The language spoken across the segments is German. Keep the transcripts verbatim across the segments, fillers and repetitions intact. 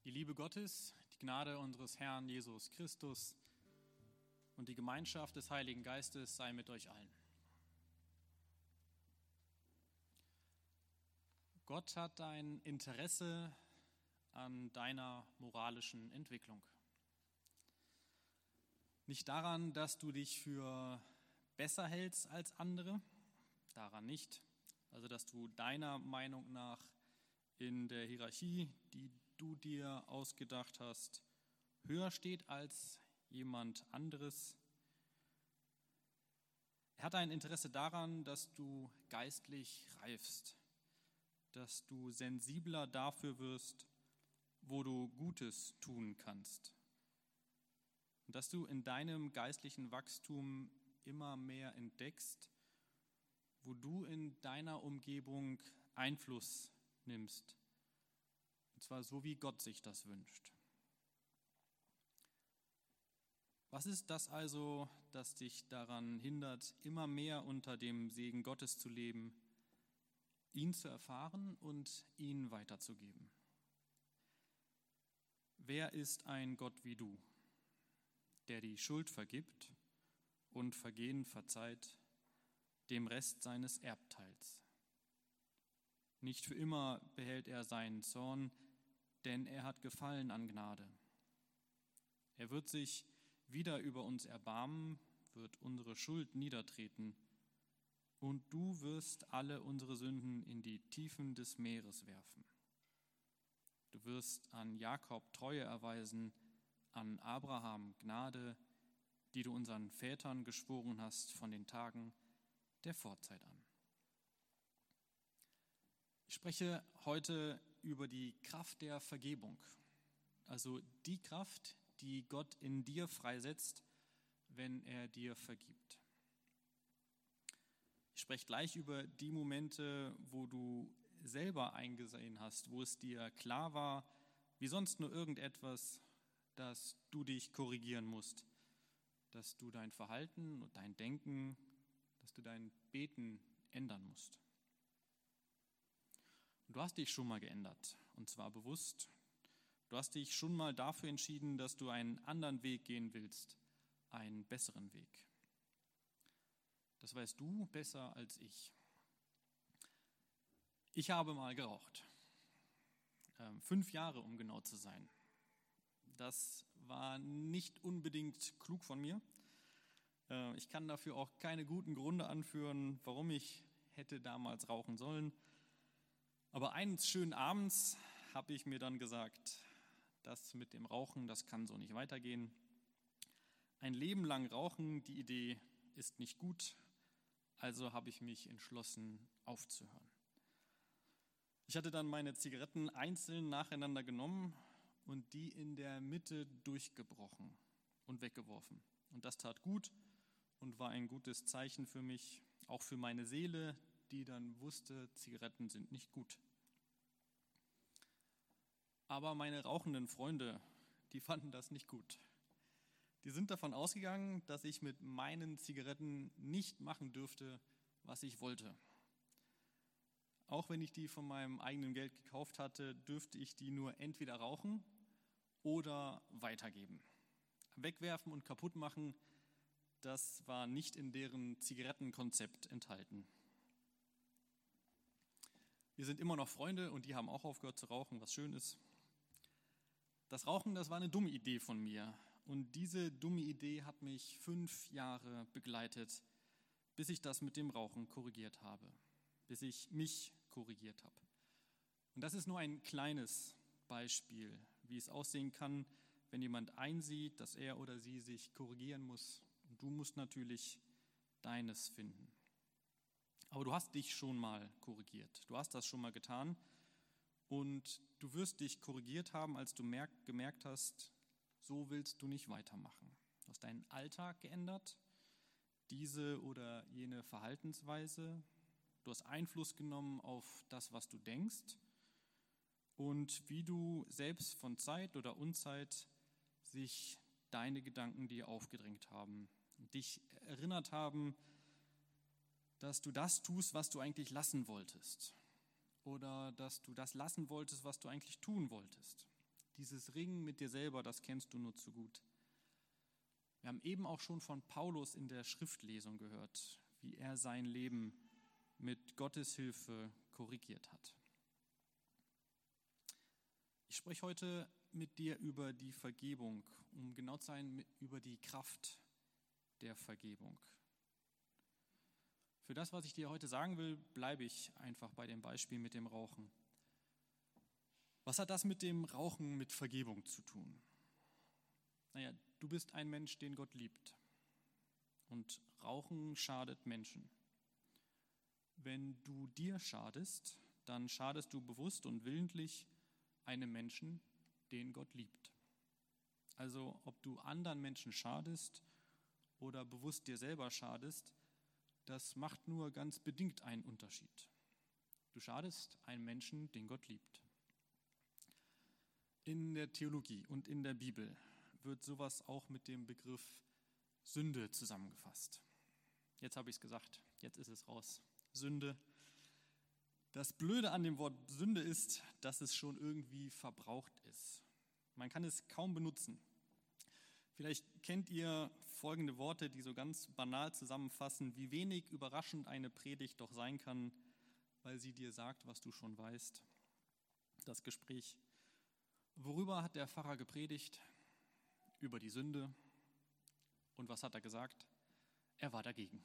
Die Liebe Gottes, die Gnade unseres Herrn Jesus Christus und die Gemeinschaft des Heiligen Geistes sei mit euch allen. Gott hat ein Interesse an deiner moralischen Entwicklung. Nicht daran, dass du dich für besser hältst als andere, daran nicht. Also, dass du deiner Meinung nach in der Hierarchie, die du dir ausgedacht hast, höher steht als jemand anderes. Er hat ein Interesse daran, dass du geistlich reifst, dass du sensibler dafür wirst, wo du Gutes tun kannst. Und dass du in deinem geistlichen Wachstum immer mehr entdeckst, wo du in deiner Umgebung Einfluss nimmst. Und zwar so, wie Gott sich das wünscht. Was ist das also, das dich daran hindert, immer mehr unter dem Segen Gottes zu leben, ihn zu erfahren und ihn weiterzugeben? Wer ist ein Gott wie du, der die Schuld vergibt und Vergehen verzeiht, dem Rest seines Erbteils? Nicht für immer behält er seinen Zorn, denn er hat Gefallen an Gnade. Er wird sich wieder über uns erbarmen, wird unsere Schuld niedertreten, und du wirst alle unsere Sünden in die Tiefen des Meeres werfen. Du wirst an Jakob Treue erweisen, an Abraham Gnade, die du unseren Vätern geschworen hast von den Tagen der Vorzeit an. Ich spreche heute über die Kraft der Vergebung, also die Kraft, die Gott in dir freisetzt, wenn er dir vergibt. Ich spreche gleich über die Momente, wo du selber eingesehen hast, wo es dir klar war, wie sonst nur irgendetwas, dass du dich korrigieren musst, dass du dein Verhalten und dein Denken, dass du dein Beten ändern musst. Du hast dich schon mal geändert, und zwar bewusst. Du hast dich schon mal dafür entschieden, dass du einen anderen Weg gehen willst, einen besseren Weg. Das weißt du besser als ich. Ich habe mal geraucht. Ähm, fünf Jahre, um genau zu sein. Das war nicht unbedingt klug von mir. Äh, ich kann dafür auch keine guten Gründe anführen, warum ich hätte damals rauchen sollen. Aber eines schönen Abends habe ich mir dann gesagt, das mit dem Rauchen, das kann so nicht weitergehen. Ein Leben lang rauchen, die Idee ist nicht gut, also habe ich mich entschlossen, aufzuhören. Ich hatte dann meine Zigaretten einzeln nacheinander genommen und die in der Mitte durchgebrochen und weggeworfen. Und das tat gut und war ein gutes Zeichen für mich, auch für meine Seele, die dann wusste, Zigaretten sind nicht gut. Aber meine rauchenden Freunde, die fanden das nicht gut. Die sind davon ausgegangen, dass ich mit meinen Zigaretten nicht machen dürfte, was ich wollte. Auch wenn ich die von meinem eigenen Geld gekauft hatte, dürfte ich die nur entweder rauchen oder weitergeben. Wegwerfen und kaputt machen, das war nicht in deren Zigarettenkonzept enthalten. Wir sind immer noch Freunde und die haben auch aufgehört zu rauchen, was schön ist. Das Rauchen, das war eine dumme Idee von mir. Und diese dumme Idee hat mich fünf Jahre begleitet, bis ich das mit dem Rauchen korrigiert habe, bis ich mich korrigiert habe. Und das ist nur ein kleines Beispiel, wie es aussehen kann, wenn jemand einsieht, dass er oder sie sich korrigieren muss. Und du musst natürlich deines finden. Aber du hast dich schon mal korrigiert, du hast das schon mal getan und du wirst dich korrigiert haben, als du merk, gemerkt hast, so willst du nicht weitermachen. Du hast deinen Alltag geändert, diese oder jene Verhaltensweise, du hast Einfluss genommen auf das, was du denkst und wie du selbst von Zeit oder Unzeit sich deine Gedanken dir aufgedrängt haben und dich erinnert haben, dass du das tust, was du eigentlich lassen wolltest oder dass du das lassen wolltest, was du eigentlich tun wolltest. Dieses Ringen mit dir selber, das kennst du nur zu gut. Wir haben eben auch schon von Paulus in der Schriftlesung gehört, wie er sein Leben mit Gottes Hilfe korrigiert hat. Ich spreche heute mit dir über die Vergebung, um genau zu sein, über die Kraft der Vergebung. Für das, was ich dir heute sagen will, bleibe ich einfach bei dem Beispiel mit dem Rauchen. Was hat das mit dem Rauchen, mit Vergebung zu tun? Naja, du bist ein Mensch, den Gott liebt. Und Rauchen schadet Menschen. Wenn du dir schadest, dann schadest du bewusst und willentlich einem Menschen, den Gott liebt. Also ob du anderen Menschen schadest oder bewusst dir selber schadest, das macht nur ganz bedingt einen Unterschied. Du schadest einem Menschen, den Gott liebt. In der Theologie und in der Bibel wird sowas auch mit dem Begriff Sünde zusammengefasst. Jetzt habe ich es gesagt, jetzt ist es raus. Sünde. Das Blöde an dem Wort Sünde ist, dass es schon irgendwie verbraucht ist. Man kann es kaum benutzen. Vielleicht kennt ihr folgende Worte, die so ganz banal zusammenfassen, wie wenig überraschend eine Predigt doch sein kann, weil sie dir sagt, was du schon weißt. Das Gespräch. Worüber hat der Pfarrer gepredigt? Über die Sünde. Und was hat er gesagt? Er war dagegen.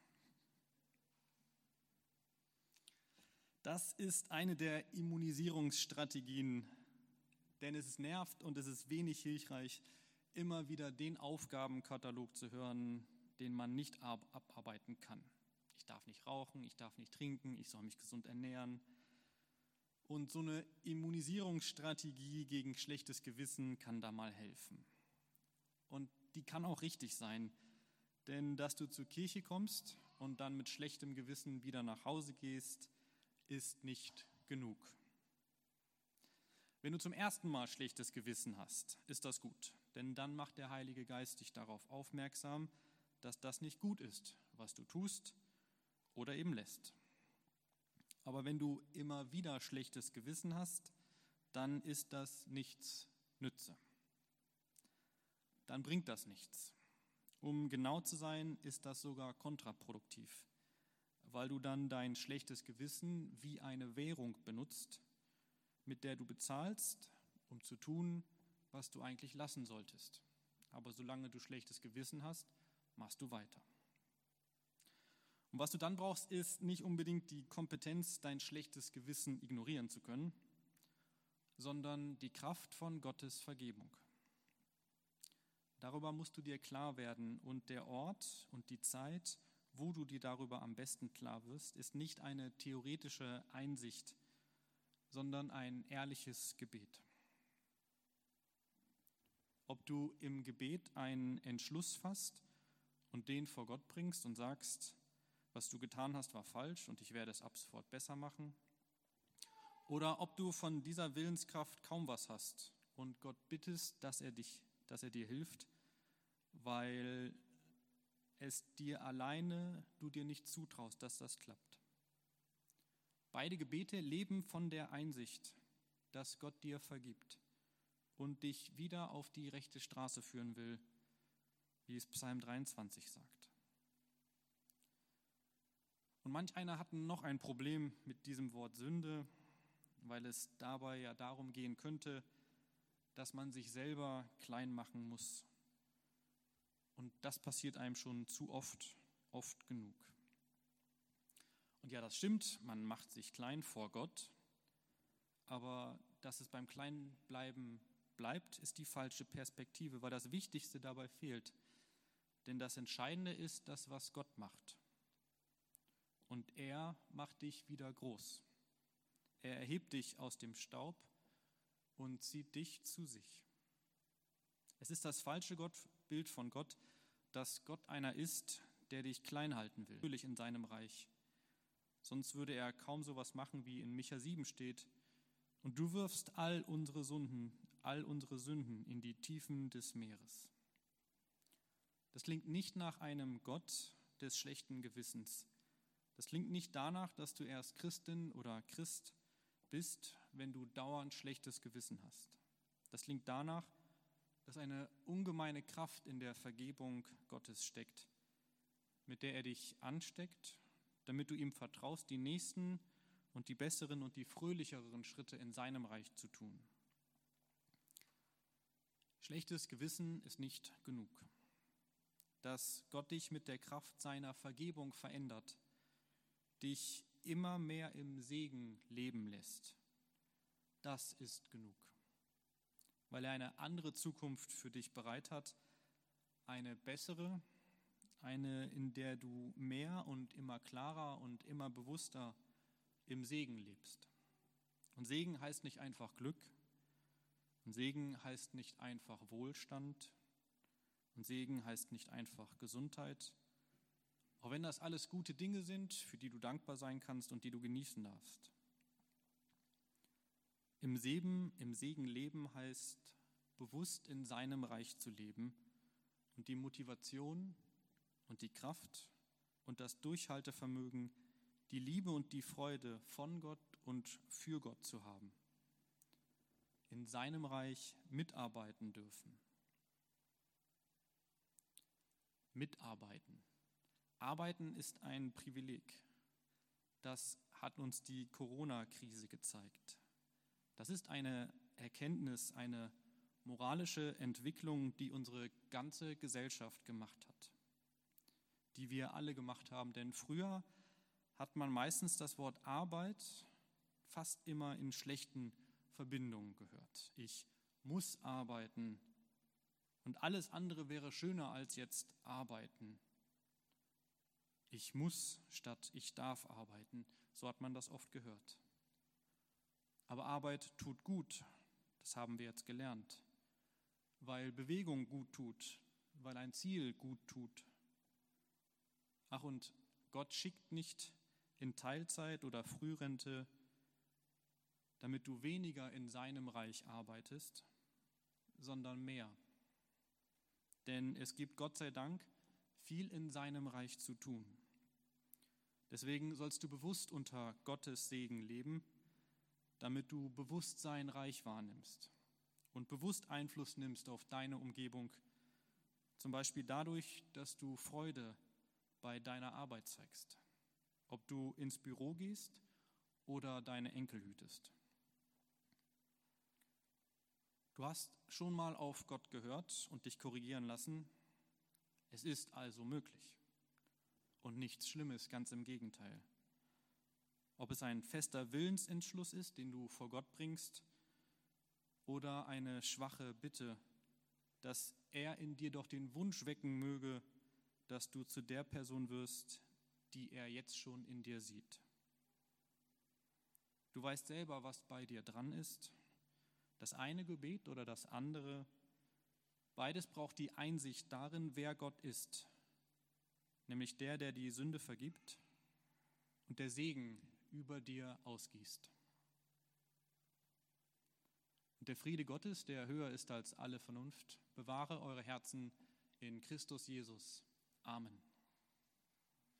Das ist eine der Immunisierungsstrategien, denn es ist nervt und es ist wenig hilfreich, immer wieder den Aufgabenkatalog zu hören, den man nicht ab- abarbeiten kann. Ich darf nicht rauchen, ich darf nicht trinken, ich soll mich gesund ernähren. Und so eine Immunisierungsstrategie gegen schlechtes Gewissen kann da mal helfen. Und die kann auch richtig sein, denn dass du zur Kirche kommst und dann mit schlechtem Gewissen wieder nach Hause gehst, ist nicht genug. Wenn du zum ersten Mal schlechtes Gewissen hast, ist das gut, denn dann macht der Heilige Geist dich darauf aufmerksam, dass das nicht gut ist, was du tust oder eben lässt. Aber wenn du immer wieder schlechtes Gewissen hast, dann ist das nichts nütze. Dann bringt das nichts. Um genau zu sein, ist das sogar kontraproduktiv, weil du dann dein schlechtes Gewissen wie eine Währung benutzt, mit der du bezahlst, um zu tun, was du eigentlich lassen solltest. Aber solange du schlechtes Gewissen hast, machst du weiter. Und was du dann brauchst, ist nicht unbedingt die Kompetenz, dein schlechtes Gewissen ignorieren zu können, sondern die Kraft von Gottes Vergebung. Darüber musst du dir klar werden und der Ort und die Zeit, wo du dir darüber am besten klar wirst, ist nicht eine theoretische Einsicht, sondern ein ehrliches Gebet. Ob du im Gebet einen Entschluss fasst und den vor Gott bringst und sagst, was du getan hast, war falsch und ich werde es ab sofort besser machen. Oder ob du von dieser Willenskraft kaum was hast und Gott bittest, dass er dich, dass er dir hilft, weil es dir alleine, du dir nicht zutraust, dass das klappt. Beide Gebete leben von der Einsicht, dass Gott dir vergibt und dich wieder auf die rechte Straße führen will, wie es Psalm dreiundzwanzig sagt. Und manch einer hat noch ein Problem mit diesem Wort Sünde, weil es dabei ja darum gehen könnte, dass man sich selber klein machen muss. Und das passiert einem schon zu oft, oft genug. Und ja, das stimmt, man macht sich klein vor Gott, aber dass es beim Kleinbleiben bleibt, ist die falsche Perspektive, weil das Wichtigste dabei fehlt. Denn das Entscheidende ist das, was Gott macht. Und er macht dich wieder groß. Er erhebt dich aus dem Staub und zieht dich zu sich. Es ist das falsche Gott, Bild von Gott, dass Gott einer ist, der dich klein halten will, natürlich in seinem Reich. Sonst würde er kaum sowas machen, wie in Micha sieben steht. Und du wirfst all unsere Sünden, all unsere Sünden in die Tiefen des Meeres. Das klingt nicht nach einem Gott des schlechten Gewissens. Das klingt nicht danach, dass du erst Christin oder Christ bist, wenn du dauernd schlechtes Gewissen hast. Das klingt danach, dass eine ungemeine Kraft in der Vergebung Gottes steckt, mit der er dich ansteckt, damit du ihm vertraust, die nächsten und die besseren und die fröhlicheren Schritte in seinem Reich zu tun. Schlechtes Gewissen ist nicht genug. Dass Gott dich mit der Kraft seiner Vergebung verändert, dich immer mehr im Segen leben lässt, das ist genug. Weil er eine andere Zukunft für dich bereit hat, eine bessere, eine, in der du mehr und immer klarer und immer bewusster im Segen lebst. Und Segen heißt nicht einfach Glück, und Segen heißt nicht einfach Wohlstand, und Segen heißt nicht einfach Gesundheit, auch wenn das alles gute Dinge sind, für die du dankbar sein kannst und die du genießen darfst. Im Segen, im Segen leben heißt, bewusst in seinem Reich zu leben und die Motivation und die Kraft und das Durchhaltevermögen, die Liebe und die Freude von Gott und für Gott zu haben. In seinem Reich mitarbeiten dürfen. Mitarbeiten. Arbeiten ist ein Privileg. Das hat uns die Corona-Krise gezeigt. Das ist eine Erkenntnis, eine moralische Entwicklung, die unsere ganze Gesellschaft gemacht hat, die wir alle gemacht haben. Denn früher hat man meistens das Wort Arbeit fast immer in schlechten Verbindungen gehört. Ich muss arbeiten und alles andere wäre schöner als jetzt arbeiten. Ich muss statt ich darf arbeiten, so hat man das oft gehört. Aber Arbeit tut gut, das haben wir jetzt gelernt, weil Bewegung gut tut, weil ein Ziel gut tut. Ach, und Gott schickt nicht in Teilzeit oder Frührente, damit du weniger in seinem Reich arbeitest, sondern mehr. Denn es gibt Gott sei Dank viel in seinem Reich zu tun. Deswegen sollst du bewusst unter Gottes Segen leben, damit du bewusst sein Reich wahrnimmst und bewusst Einfluss nimmst auf deine Umgebung, zum Beispiel dadurch, dass du Freude bei deiner Arbeit zeigst, ob du ins Büro gehst oder deine Enkel hütest. Du hast schon mal auf Gott gehört und dich korrigieren lassen. Es ist also möglich und nichts Schlimmes, ganz im Gegenteil. Ob es ein fester Willensentschluss ist, den du vor Gott bringst, oder eine schwache Bitte, dass er in dir doch den Wunsch wecken möge, dass du zu der Person wirst, die er jetzt schon in dir sieht. Du weißt selber, was bei dir dran ist. Das eine Gebet oder das andere, beides braucht die Einsicht darin, wer Gott ist, nämlich der, der die Sünde vergibt und der Segen über dir ausgießt. Und der Friede Gottes, der höher ist als alle Vernunft, bewahre eure Herzen in Christus Jesus. Amen.